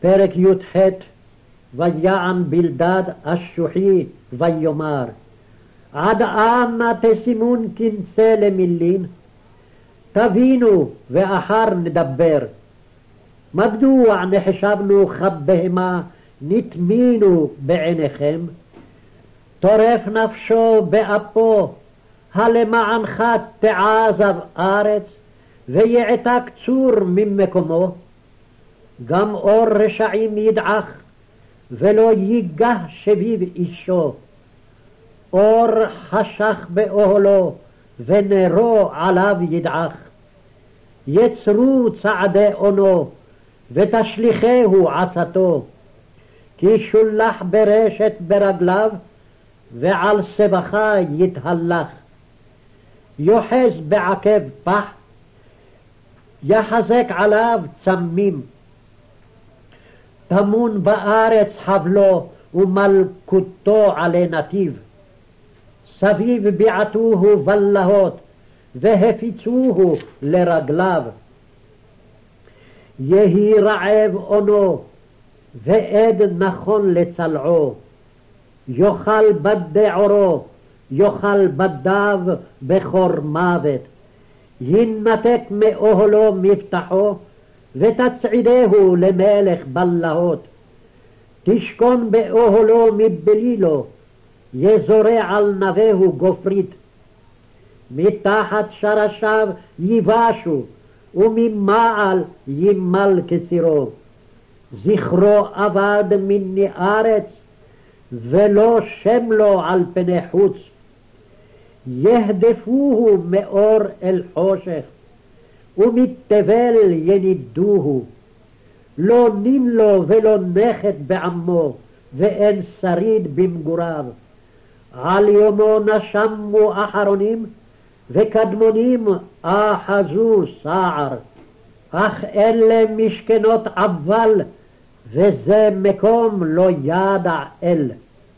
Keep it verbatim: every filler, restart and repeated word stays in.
פרק י"ח. ויען בלדד השוחי ויאמר, עד אנה תשימון קנצה למילין? תבינו ואחר נדבר. מדוע נחשבנו כבהמה נטמינו בעיניכם? טורף נפשו באפו, הלמענך תעזב ארץ ויעתק צור ממקומו. גם אור רשעים ידעך ולא ייגח שביב אישו. אור חשך באוהלו ונרו עליו ידעך. יצרו צעדי אונו ותשליכהו עצתו. כי שולח ברשת ברגליו ועל סבכה יתהלך. יוחז בעקב פח, יחזק עליו צמים. טמון בארץ חבלו ומלכותו עלי נתיב. סביב ביעטוהו בלהות והפיצוהו לרגליו. יהי רעב אונו ועד נכון לצלעו. יאכל בדי עורו, יאכל בדיו בכור מוות. ינתק מאוהלו מבטחו ותצעידהו למלך בלהות. תשכון באוהלו מבלילו, יזורע על נבהו גופרית. מתחת שרשיו יבשו וממעל ימל קצירו. זכרו אבד מני ארץ ולא שם לו על פני חוץ. יהדפוהו מאור אל חושך ומתבל ינידוהו. לא נין לו ולא נכד בעמו ואין שריד במגוריו. על יומו נשמו אחרונים וקדמונים אחזו סער. אך אלה משכנות עבל וזה מקום לא ידע אל.